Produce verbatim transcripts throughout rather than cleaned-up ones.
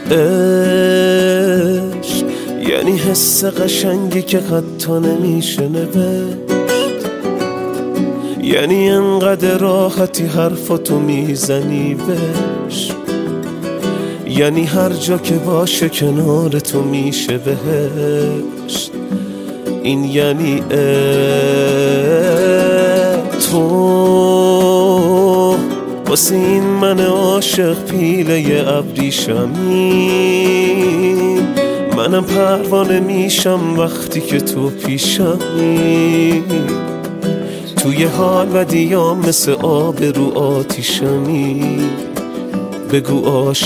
عشق یعنی حس قشنگی که حتی نمیشه نوشت، یعنی انقدر راحتی حرفاتو میزنی بهش، یعنی هر جا که باشه کنار تو میشه بهشت. این یعنی تو واسه این من عاشق پیله ابریشمی، منم پروانه میشم وقتی که تو پیشمی. توی حال و دیام مثل آب رو آتیشمی، بگو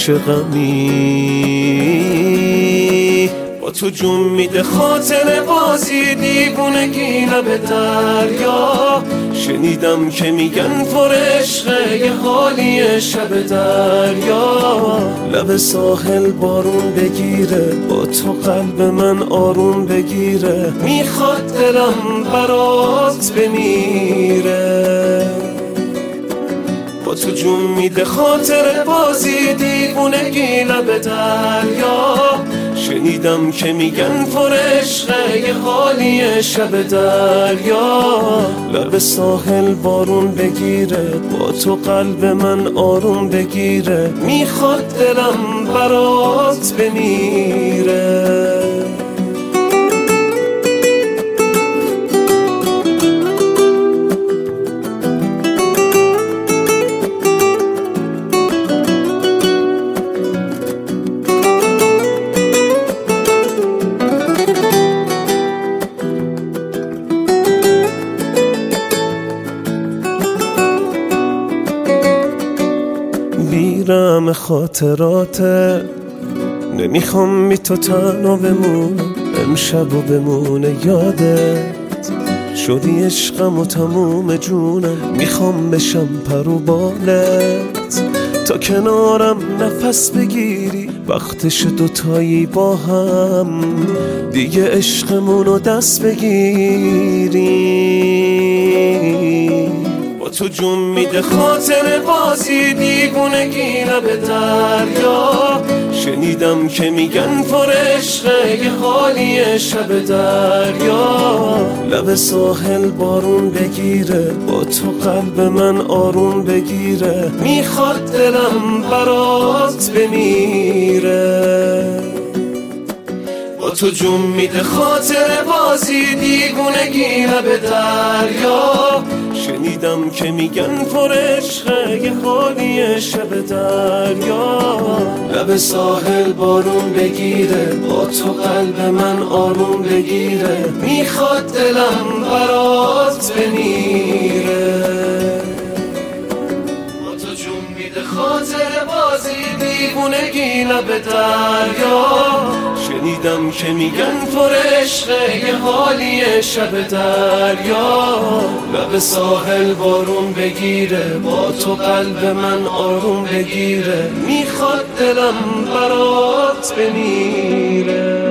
عاشقمی. با تو جون میده خاطر بازی دیوونگی لب دریا، شنیدم که میگن پر عشقه یه حالی شب دریا. لب ساحل بارون بگیره، با تو قلب من آروم بگیره، میخواد دلم برات بمیره. با تو جون میده خاطر بازی دیوونگی لب دریا، شنیدم که میگن پر عشقه یه حالی شب دریا. لب ساحل بارون بگیره، با تو قلب من آروم بگیره، میخواد دلم برات بمیره. بیرم خاطراته، نمیخوام بی تو تنها بمونم، امشب و بمونه یادت. شدی عشقم و تموم جونم، میخوام بشم پرو بالت، تا کنارم نفس بگیری، وقتش دوتایی با هم دیگه عشقمونو دست بگیری. با تو جون میده خاطر بازی دیوونگی لب دریا، شنیدم که میگن پر عشقه یه حالی شب دریا. لب ساحل بارون بگیره، با تو قلب من آروم بگیره، میخواد دلم برات بمیره. با تو جون میده خاطر بازی دیوونگی لب دریا، شنیدم که میگن پر عشقه یه حالی شب دریا. لب ساحل بارون بگیره، با تو قلب من آروم بگیره، میخواد دلم برات بمیره. با تو جون میده خاطر بازی دیوونگی لب دریا، شنیدم که میگن پر عشقه یه حالی شب دریا. لب ساحل بارون بگیره، با تو قلب من آروم بگیره، میخواد دلم برات بمیره.